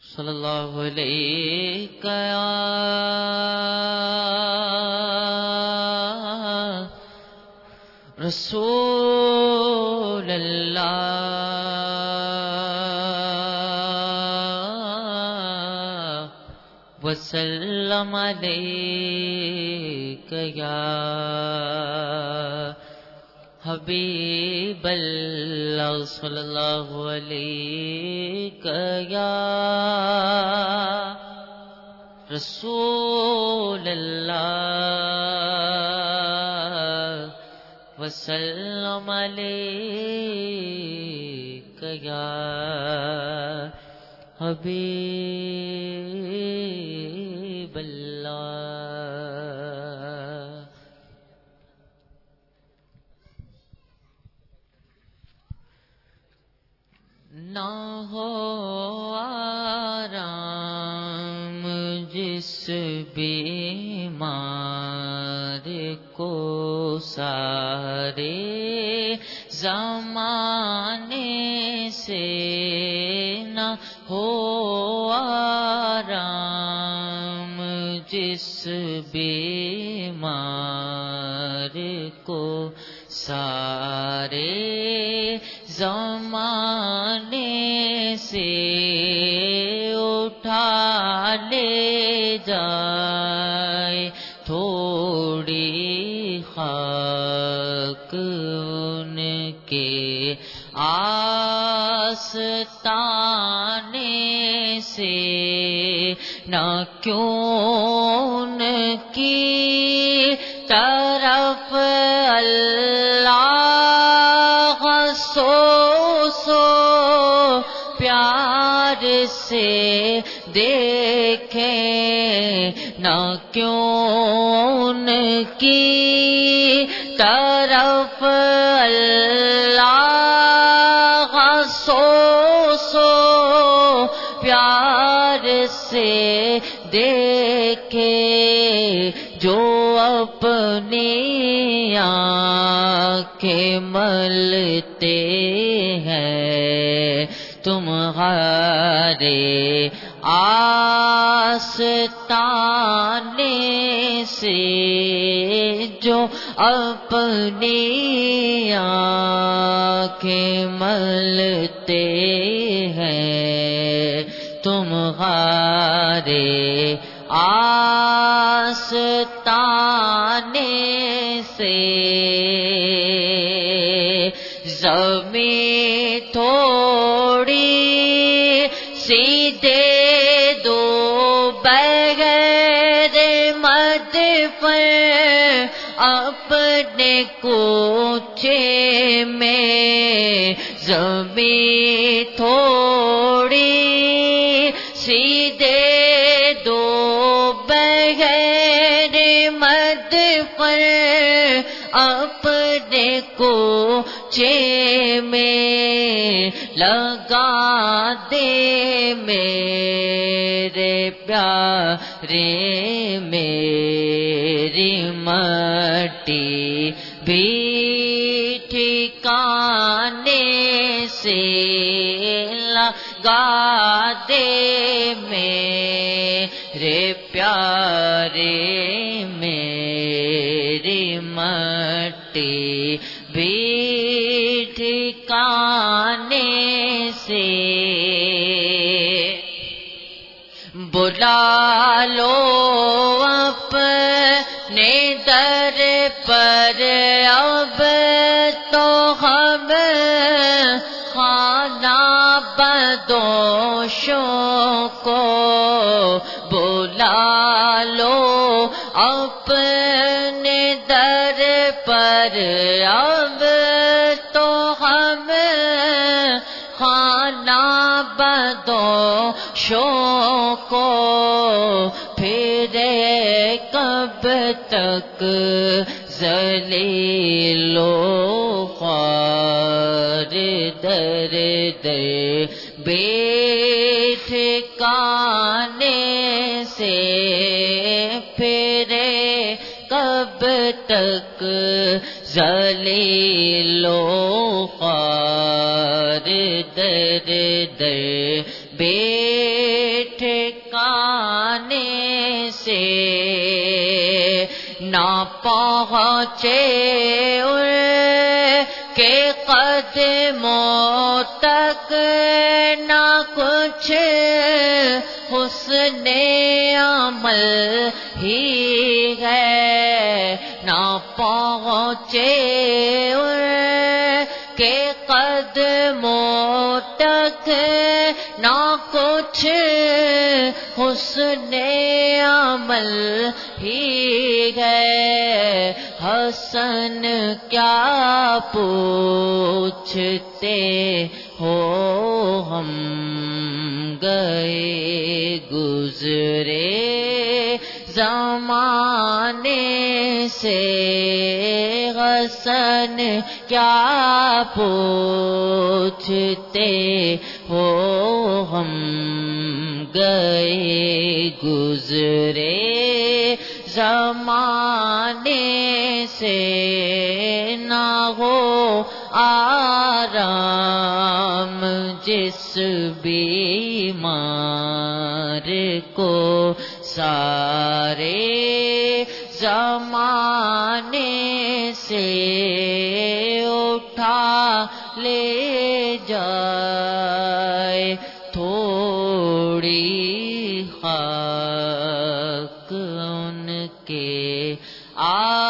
صلی اللہ علیہ یا رسول اللہ وسلم علیک یا حبیب اللہ صلی اللہ علیہ یا رسول اللہ وسلم علیک یا حبیب اللہ. نہ ہو آرام جس بیمار کو سارے زمانے سے نہ ہو آرام جس بیمار کو سارے زمانے سے اٹھا لے جائے تھوڑی خاک ان کے آستانے سے نہ کیوں ان کی طرف اللہ سو پیار سے دیکھیں نہ کیوں ان کی طرف اللہ سو پیار سے دیکھیں جو اپنی آنکھیں ملتے ہیں تمہارے آستانے سے جو اپنی آنکھیں ملتے ہیں تمہارے آستانے سے زمین تھوڑی سی دے دو بغیر مدفن اپنے کوچے میں زمین تھوڑی سی دے دو بغیر مدفن اپنے کوچے میں لگا دے میرے پیارے میری مٹی بھی ٹھکانے سے لگا دے میرے پیارے میری مٹی بھی ٹھکانے سے بلا لو اپنے در پر اب تو ہم خانہ بدوشوں کو بلا لو اپنے در پر اب تو ہم خانہ بدوشوں کو پھر کب تک ذلیل و خوار در بے ٹھکانے سے پھر کب تک ذلیل و خوار در بے پہنچے ان کے قدموں تک نہ کچھ حسن عمل ہی ہے، نہ پہنچے ان کے قدموں تک نہ کچھ حسن عمل ہی ہے۔ حسن کیا پوچھتے ہو، ہم گئے گزرے زمانے سے، حسن کیا پوچھتے ہو، ہم گئے گزرے زمانے سے، نہ ہو آرام جس بیمار کو سارے زمانے سے اٹھا لے جائے، تھوڑی خاک ان کے